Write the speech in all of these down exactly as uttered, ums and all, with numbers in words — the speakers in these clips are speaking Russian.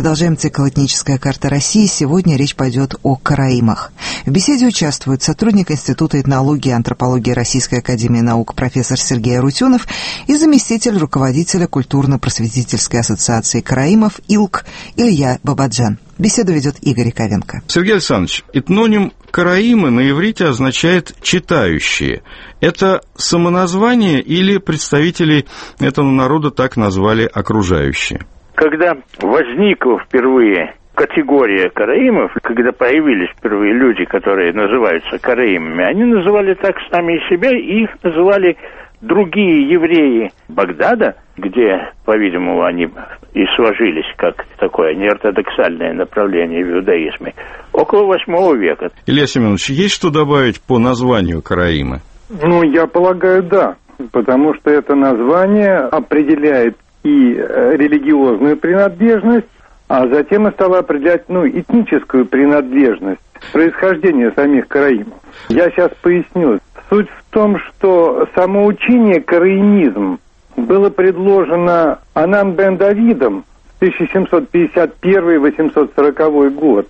продолжаем цикл «Этническая карта России». Сегодня речь пойдет о караимах. В беседе участвуют сотрудник Института этнологии и антропологии Российской академии наук профессор Сергей Арутюнов и заместитель руководителя культурно-просветительской ассоциации караимов ИЛК Илья Бабаджан. Беседу ведет Игорь Яковенко. Сергей Александрович, этноним караимы на иврите означает «читающие». Это самоназвание или представители этого народа так назвали окружающие? Когда возникла впервые категория караимов, когда появились впервые люди, которые называются караимами, они называли так сами себя, и их называли другие евреи Багдада, где, по-видимому, они и сложились как такое неортодоксальное направление в иудаизме, около восьмого века. Илья Семенович, есть что добавить по названию караимы? Ну, я полагаю, да, потому что это название определяет и религиозную принадлежность, а затем и стало определять, ну, этническую принадлежность, происхождение самих караимов. Я сейчас поясню. Суть в том, что самоучение караимизм было предложено Анан бен Давидом в тысяча семьсот пятьдесят первый — восемьсот сороковой год.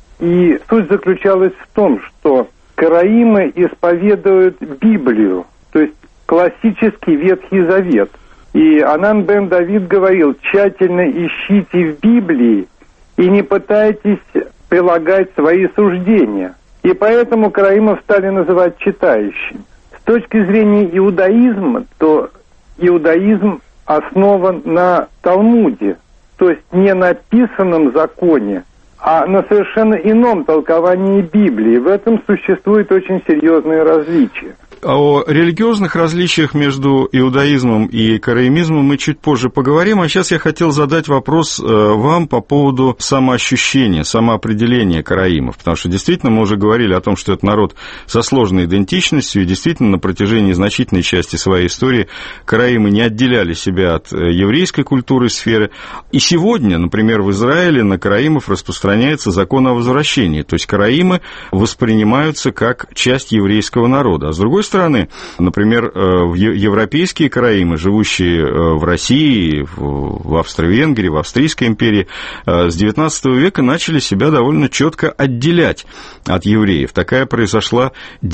И суть заключалась в том, что караимы исповедуют Библию, то есть классический Ветхий Завет. И Анан бен Давид говорил: тщательно ищите в Библии и не пытайтесь прилагать свои суждения. И поэтому караимов стали называть читающими. С точки зрения иудаизма, то иудаизм основан на Талмуде, то есть не на писанном законе, а на совершенно ином толковании Библии. В этом существует очень серьезные различия. О религиозных различиях между иудаизмом и караимизмом мы чуть позже поговорим, а сейчас я хотел задать вопрос вам по поводу самоощущения, самоопределения караимов, потому что действительно мы уже говорили о том, что это народ со сложной идентичностью, и действительно на протяжении значительной части своей истории караимы не отделяли себя от еврейской культуры и сферы, и сегодня, например, в Израиле на караимов распространяется закон о возвращении, то есть караимы воспринимаются как часть еврейского народа, а с другой стороны, например, европейские караимы, живущие в России, в Австро-Венгрии, в Австрийской империи, с девятнадцатого века начали себя довольно четко отделять от евреев. Такая произошла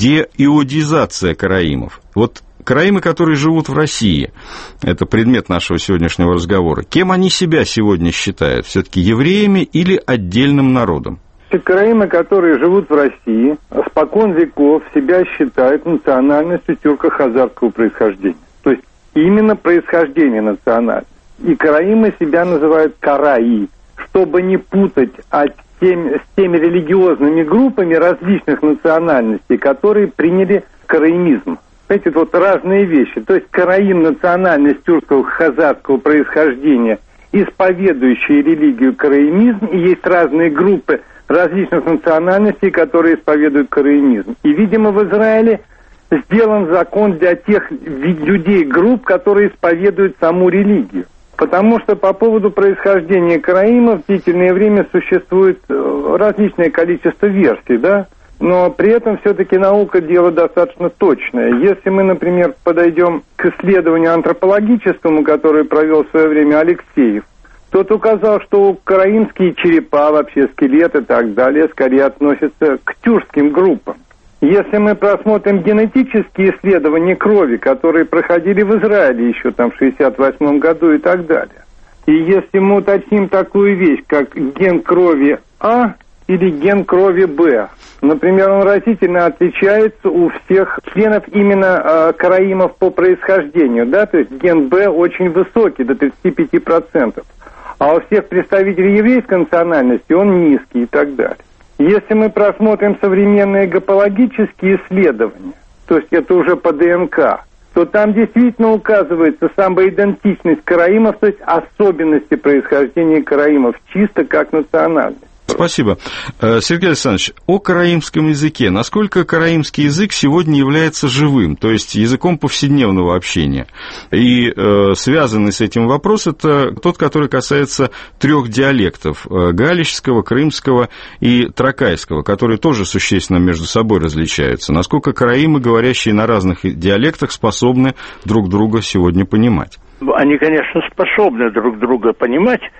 деиудизация караимов. Вот караимы, которые живут в России, это предмет нашего сегодняшнего разговора, кем они себя сегодня считают? Все-таки евреями или отдельным народом? Караимы, которые живут в России, спокон веков себя считают национальностью тюрко-хазарского происхождения. То есть именно происхождение национальности. И караимы себя называют караи, чтобы не путать а тем, с теми религиозными группами различных национальностей, которые приняли караимизм. Эти вот разные вещи. То есть караим — национальность тюркского хазарского происхождения, исповедующие религию караимизм, и есть разные группы различных национальностей, которые исповедуют караимизм. И, видимо, в Израиле сделан закон для тех людей, групп, которые исповедуют саму религию. Потому что по поводу происхождения караимов в длительное время существует различное количество версий, да? Но при этом все-таки наука дело достаточно точное. Если мы, например, подойдем к исследованию антропологическому, которое провел в свое время Алексеев, тот указал, что караимские черепа, вообще скелеты и так далее, скорее относятся к тюркским группам. Если мы просмотрим генетические исследования крови, которые проходили в Израиле еще там в шестьдесят восьмом году и так далее, и если мы уточним такую вещь, как ген крови А или ген крови Б, например, он разительно отличается у всех членов именно э, караимов по происхождению, да, то есть ген Б очень высокий, до тридцати пяти процентов. А у всех представителей еврейской национальности он низкий и так далее. Если мы просмотрим современные гопологические исследования, то есть это уже по ДНК, то там действительно указывается самоидентичность караимов, то есть особенности происхождения караимов, чисто как национальность. Спасибо. Сергей Александрович, о караимском языке. Насколько караимский язык сегодня является живым, то есть языком повседневного общения? И э, связанный с этим вопрос – это тот, который касается трех диалектов – галичского, крымского и тракайского, которые тоже существенно между собой различаются. Насколько караимы, говорящие на разных диалектах, способны друг друга сегодня понимать? Они, конечно, способны друг друга понимать,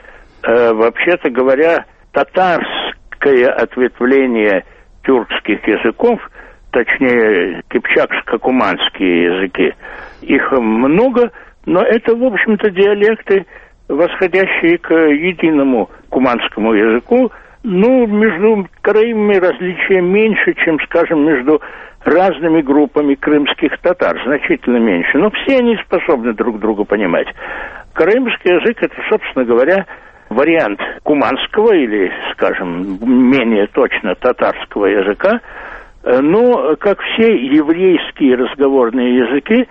э, вообще-то говоря, татарское ответвление тюркских языков, точнее, кипчакско-куманские языки, их много, но это, в общем-то, диалекты, восходящие к единому куманскому языку. Ну, между караимами различия меньше, чем, скажем, между разными группами крымских татар, значительно меньше. Но все они способны друг друга понимать. Караимский язык – это, собственно говоря, вариант куманского или, скажем, менее точно татарского языка, но, как все еврейские разговорные языки,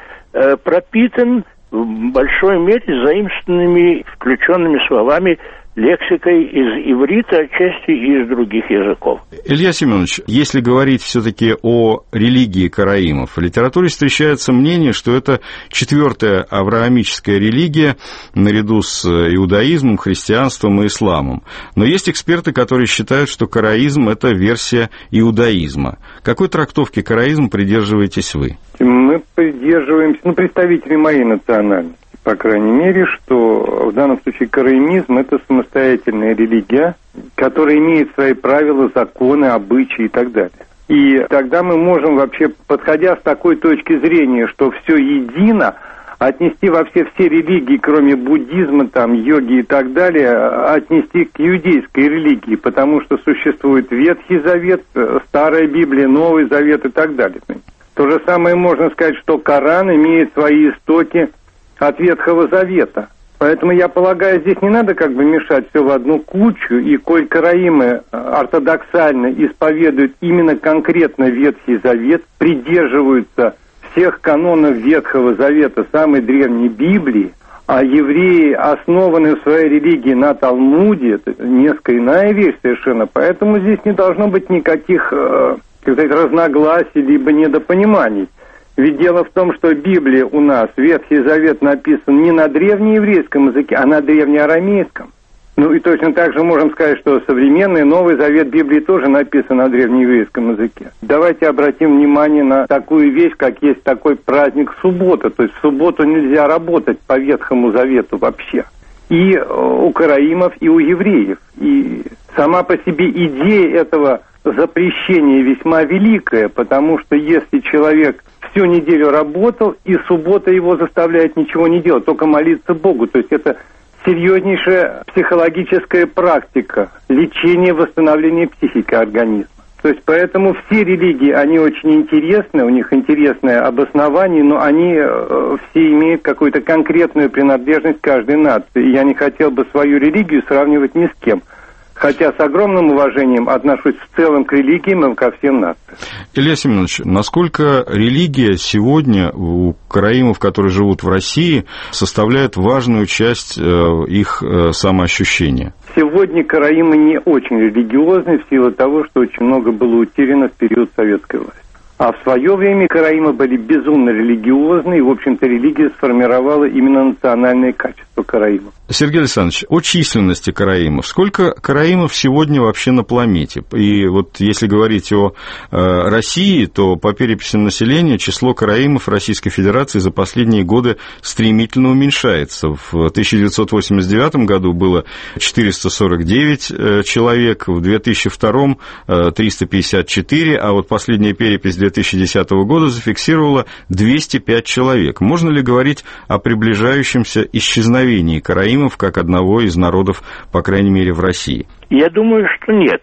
пропитан в большой мере заимствованными, включенными словами, лексикой из иврита, отчасти и из других языков. Илья Семенович, если говорить все-таки о религии караимов, в литературе встречается мнение, что это четвертая авраамическая религия наряду с иудаизмом, христианством и исламом. Но есть эксперты, которые считают, что караизм – это версия иудаизма. Какой трактовки караизма придерживаетесь вы? Мы придерживаемся, ну, представители моей национальности, по крайней мере, что в данном случае караимизм – это самостоятельная религия, которая имеет свои правила, законы, обычаи и так далее. И тогда мы можем вообще, подходя с такой точки зрения, что все едино, отнести вообще все религии, кроме буддизма, там, йоги и так далее, отнести к иудейской религии, потому что существует Ветхий Завет, Старая Библия, Новый Завет и так далее. То же самое можно сказать, что Коран имеет свои истоки от Ветхого Завета. Поэтому, я полагаю, здесь не надо как бы мешать все в одну кучу, и коль караимы ортодоксально исповедуют именно конкретно Ветхий Завет, придерживаются всех канонов Ветхого Завета, самой древней Библии, а евреи основаны в своей религии на Талмуде, это несколько иная вещь совершенно, поэтому здесь не должно быть никаких, э, как сказать, разногласий, либо недопониманий. Ведь дело в том, что Библия у нас, Ветхий Завет, написан не на древнееврейском языке, а на древнеарамейском. Ну и точно так же можем сказать, что современный Новый Завет Библии тоже написан на древнееврейском языке. Давайте обратим внимание на такую вещь, как есть такой праздник суббота. То есть в субботу нельзя работать по Ветхому Завету вообще. И у караимов, и у евреев. И сама по себе идея этого запрещения весьма великая, потому что если человек всю неделю работал, и суббота его заставляет ничего не делать, только молиться Богу. То есть это серьезнейшая психологическая практика лечения, восстановления психики организма. То есть поэтому все религии, они очень интересны, у них интересное обоснование, но они э, все имеют какую-то конкретную принадлежность каждой нации. И я не хотел бы свою религию сравнивать ни с кем. Хотя с огромным уважением отношусь в целом к религиям и ко всем нациям. Илья Семенович, насколько религия сегодня у караимов, которые живут в России, составляет важную часть их самоощущения? Сегодня караимы не очень религиозны в силу того, что очень много было утеряно в период советской власти. А в свое время караимы были безумно религиозны, и, в общем-то, религия сформировала именно национальные качества караимов. Сергей Александрович, о численности караимов. Сколько караимов сегодня вообще на планете? И вот если говорить о э, России, то по переписи населения число караимов Российской Федерации за последние годы стремительно уменьшается. В тысяча девятьсот восемьдесят девятом году было четыреста сорок девять э, человек, в две тысячи втором э, триста пятьдесят четыре, а вот последняя перепись две тысячи десятого года зафиксировала двести пять человек. Можно ли говорить о приближающемся исчезновении караимов как одного из народов, по крайней мере, в России? Я думаю, что нет.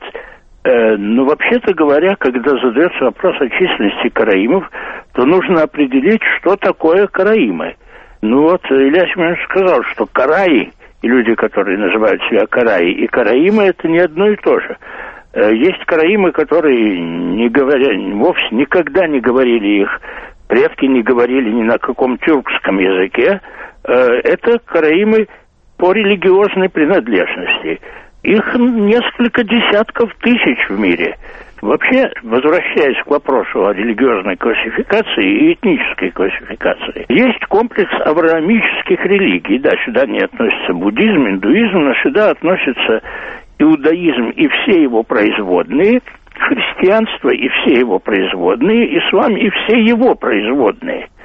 Э, но вообще-то говоря, когда задается вопрос о численности караимов, то нужно определить, что такое караимы. Ну вот Илья Семенович сказал, что караи, и люди, которые называют себя караи, и караимы – это не одно и то же. Э, есть караимы, которые не говоря, вовсе никогда не говорили, их предки не говорили ни на каком тюркском языке. Э, это караимы по религиозной принадлежности. Их несколько десятков тысяч в мире. Вообще, возвращаясь к вопросу о религиозной классификации и этнической классификации, есть комплекс авраамических религий. Да, сюда не относится буддизм, индуизм, но сюда относится иудаизм и все его производные, христианство и все его производные, ислам и все его производные.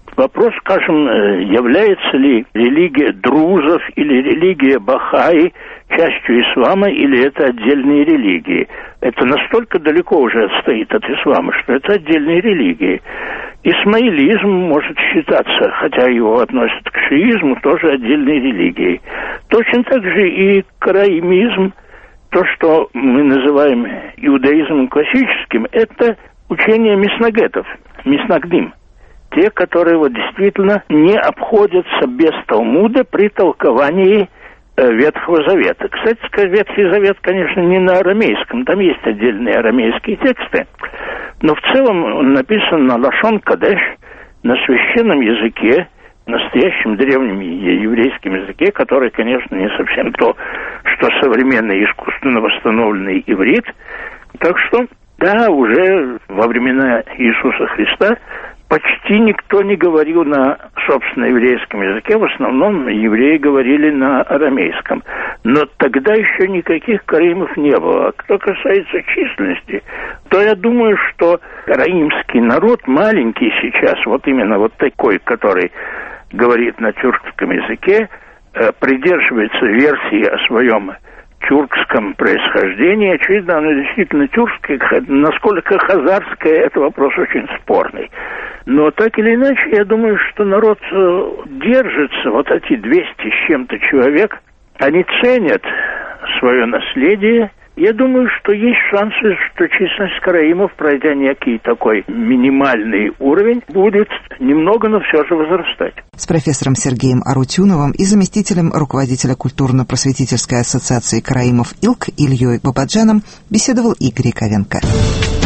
вопрос, скажем, является ли религия друзов или религия Бахаи частью ислама, или это отдельные религии. Это настолько далеко уже отстоит от ислама, что это отдельные религии. Исмаилизм может считаться, хотя его относят к шиизму, тоже отдельной религией. Точно так же и караимизм, то, что мы называем иудаизмом классическим, это учение миснагетов, миснагдим. Те, которые вот действительно не обходятся без Талмуда при толковании э, Ветхого Завета. Кстати сказать, Ветхий Завет, конечно, не на арамейском, там есть отдельные арамейские тексты, но в целом он написан на лашон кадеш, на священном языке, настоящем древнем еврейском языке, который, конечно, не совсем то, что современный искусственно восстановленный иврит. Так что, да, уже во времена Иисуса Христа почти никто не говорил на, собственно, еврейском языке, в основном евреи говорили на арамейском. Но тогда еще никаких караимов не было. А что касается численности, то я думаю, что караимский народ маленький сейчас, вот именно вот такой, который говорит на тюркском языке, придерживается версии о своем тюркском происхождении. Очевидно, оно действительно тюркское. Насколько хазарское, это вопрос очень спорный. Но так или иначе, я думаю, что народ держится, вот эти двести с чем-то человек, они ценят свое наследие. Я думаю, что есть шансы, что численность караимов, пройдя некий такой минимальный уровень, будет немного, но все же возрастать. С профессором Сергеем Арутюновым и заместителем руководителя культурно-просветительской ассоциации караимов ИЛК Ильей Бабаджаном беседовал Игорь Яковенко.